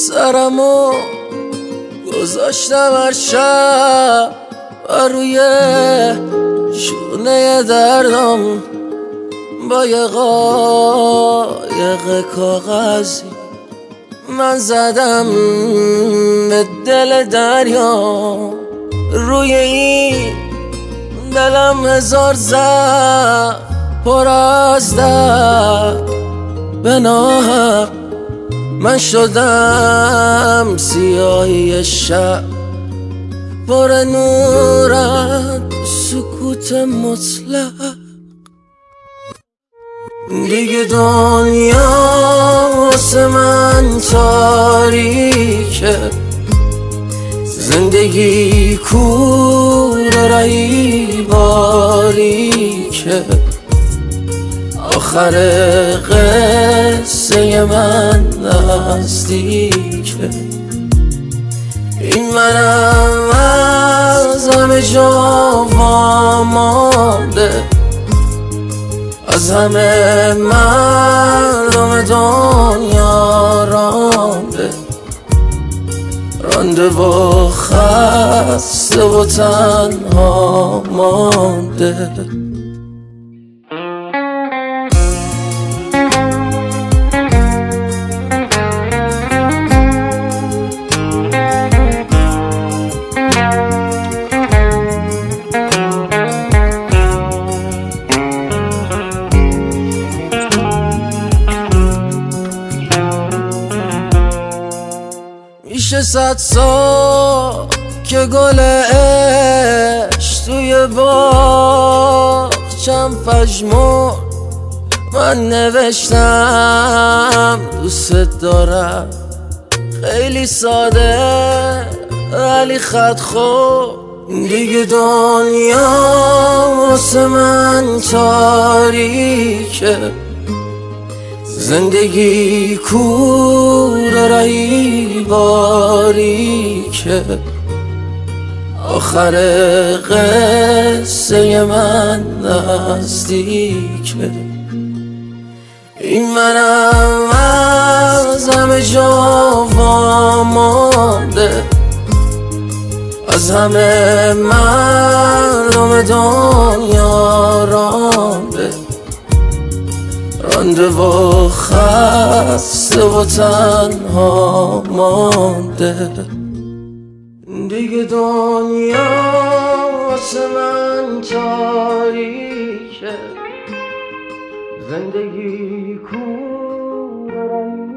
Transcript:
سرمو گذاشتم هر شب و روی شونه دردم با یه قایق کاغذی من زدم به دل دریا. روی این دلم هزار زخم پر از درد به ناحق من شدم سیاهی شب پر نورت سکوت مطلق. دیگه دنیا واسه من تاریکه، زندگی کور رهی باریکه، آخر قصه من نزدیکه. این منم از همه جا وامانده، از همه مردم دنیا رانده و خسته و تنها مانده. میشه 100 سال که گل عشق توی باغچم پژمرد، من نوشتم دوست دارم، خیلی ساده ولی خط خورد. دیگه دنیا واسه من تاریکه، زندگی کور رهی باریکه، آخر قصه من نزدیکه. این منم از همه جا وامانده، از همه مردم دنیا رانده و خسته و تنها مانده. دیگه دنیا واسه من تاریکه، زندگی کور